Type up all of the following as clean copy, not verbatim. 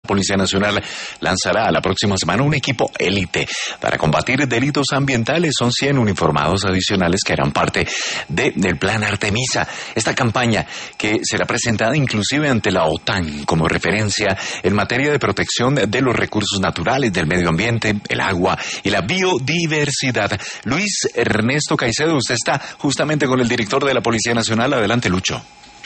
Policía Nacional lanzará la próxima semana un equipo élite para combatir delitos ambientales. Son 100 uniformados adicionales que harán parte del Plan Artemisa. Esta campaña que será presentada inclusive ante la OTAN como referencia en materia de protección de los recursos naturales, del medio ambiente, el agua y la biodiversidad. Luis Ernesto Caicedo, usted está justamente con el director de la Policía Nacional. Adelante, Lucho.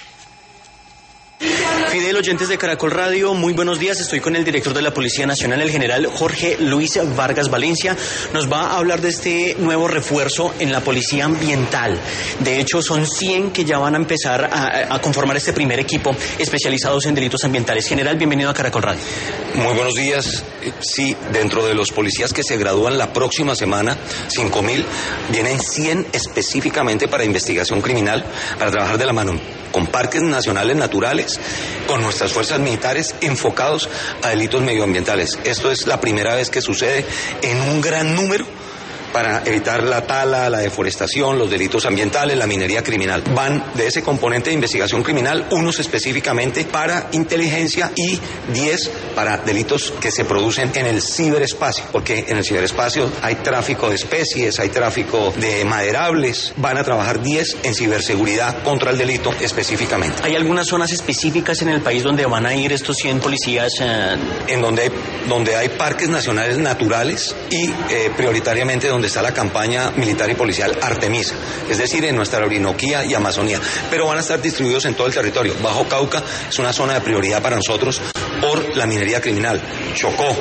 Fidel, oyentes de Caracol Radio, muy buenos días. Estoy con el director de la Policía Nacional, el general Jorge Luis Vargas Valencia. Nos va a hablar de este nuevo refuerzo en la Policía Ambiental. De hecho, son 100 que ya van a empezar a conformar este primer equipo especializados en delitos ambientales. General, bienvenido a Caracol Radio. Muy buenos días. Sí, dentro de los policías que se gradúan la próxima semana, 5.000, vienen 100 específicamente para investigación criminal, para trabajar de la mano con parques nacionales naturales, con nuestras fuerzas militares enfocados a delitos medioambientales. Esto es la primera vez que sucede en un gran número para evitar la tala, la deforestación, los delitos ambientales, la minería criminal. Van de ese componente de investigación criminal, unos específicamente para inteligencia y 10 para delitos que se producen en el ciberespacio, porque en el ciberespacio hay tráfico de especies, hay tráfico de maderables. Van a trabajar 10 en ciberseguridad contra el delito específicamente. ¿Hay algunas zonas específicas en el país donde van a ir estos 100 policías? En donde hay parques nacionales naturales y prioritariamente donde está la campaña militar y policial Artemisa, es decir, en nuestra Orinoquía y Amazonía, pero van a estar distribuidos en todo el territorio. Bajo Cauca es una zona de prioridad para nosotros por la minería criminal. Chocó,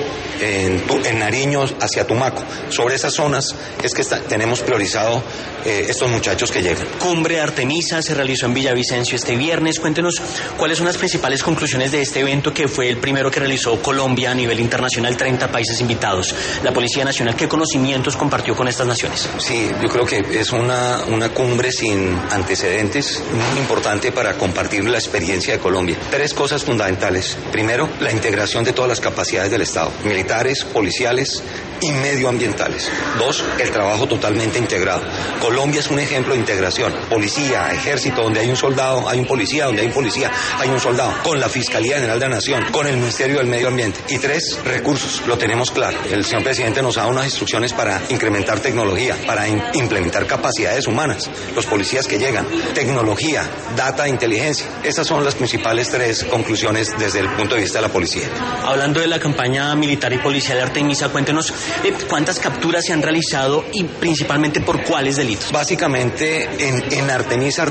en Nariño hacia Tumaco. Sobre esas zonas es que tenemos priorizado estos muchachos que llegan. Cumbre Artemisa se realizó en Villavicencio este viernes. Cuéntenos cuáles son las principales conclusiones de este evento, que fue el primero que realizó Colombia a nivel internacional, 30 países invitados. La Policía Nacional, ¿qué conocimientos compartió con estas naciones? Sí, yo creo que es una cumbre sin antecedentes, muy importante para compartir la experiencia de Colombia. 3 cosas fundamentales. Primero, la integración de todas las capacidades del Estado, militares, policiales y medioambientales. 2, el trabajo totalmente integrado. Colombia es un ejemplo de integración. Policía, ejército, donde hay un soldado, hay un policía, donde hay un policía, hay un soldado. Con la Fiscalía General de la Nación, con el Ministerio del Medio Ambiente. Y 3, recursos. Lo tenemos claro. El señor presidente nos ha dado unas instrucciones para incrementar tecnología, para implementar capacidades humanas. Los policías que llegan, tecnología, data, inteligencia. Esas son las principales 3 conclusiones desde el punto de vista de la policía. Hablando de la campaña militar y policial de Artemisa, cuéntenos cuántas capturas se han realizado y principalmente por cuáles delitos. Básicamente en Artemisa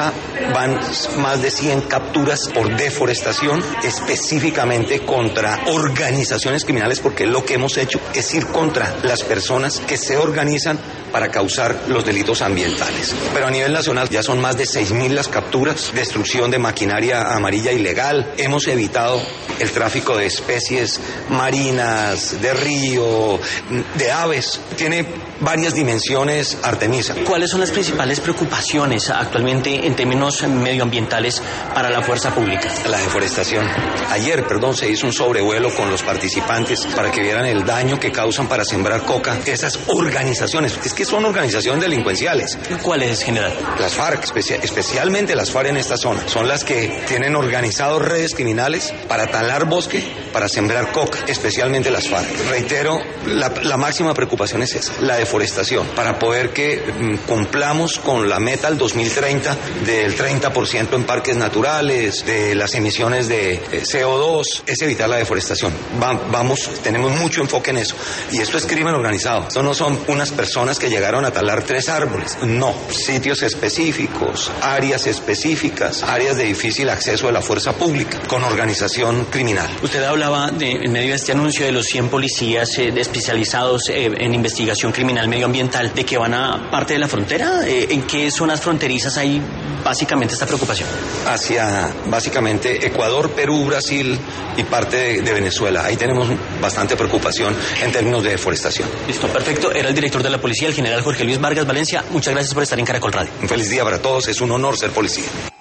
van más de 100 capturas por deforestación, específicamente contra organizaciones criminales, porque lo que hemos hecho es ir contra las personas que se organizan para causar los delitos ambientales. Pero a nivel nacional ya son más de 6.000 las capturas, destrucción de maquinaria amarilla ilegal. Hemos evitado el tráfico de especies marinas, de río, de aves. Tiene varias dimensiones Artemisa. ¿Cuáles son las principales preocupaciones actualmente en términos medioambientales para la fuerza pública? La deforestación. Ayer, se hizo un sobrevuelo con los participantes para que vieran el daño que causan para sembrar coca esas organizaciones. Es que son organizaciones delincuenciales. ¿Cuáles, general? Las FARC, especialmente las FARC en esta zona. Son las que tienen organizados redes criminales para talar bosque, para sembrar coca, especialmente las FARC. Reitero, la máxima preocupación es esa, la deforestación, para poder que cumplamos con la meta al 2030 del 30% en parques naturales, de las emisiones de CO2, es evitar la deforestación. Tenemos mucho enfoque en eso. Y esto es crimen organizado. Esto no son unas personas que llegaron a talar 3 árboles. No, sitios específicos, áreas específicas, áreas de difícil acceso de la fuerza pública, con organización criminal. Usted hablaba en medio de este anuncio de los 100 policías especializados en investigación criminal medioambiental, de que van a parte de la frontera. ¿En qué zonas fronterizas hay básicamente esta preocupación? Hacia básicamente Ecuador, Perú, Brasil y parte de Venezuela. Ahí tenemos bastante preocupación en términos de deforestación. Listo, perfecto. Era el director de la policía, el general Jorge Luis Vargas Valencia. Muchas gracias por estar en Caracol Radio. Un feliz día para todos. Es un honor ser policía.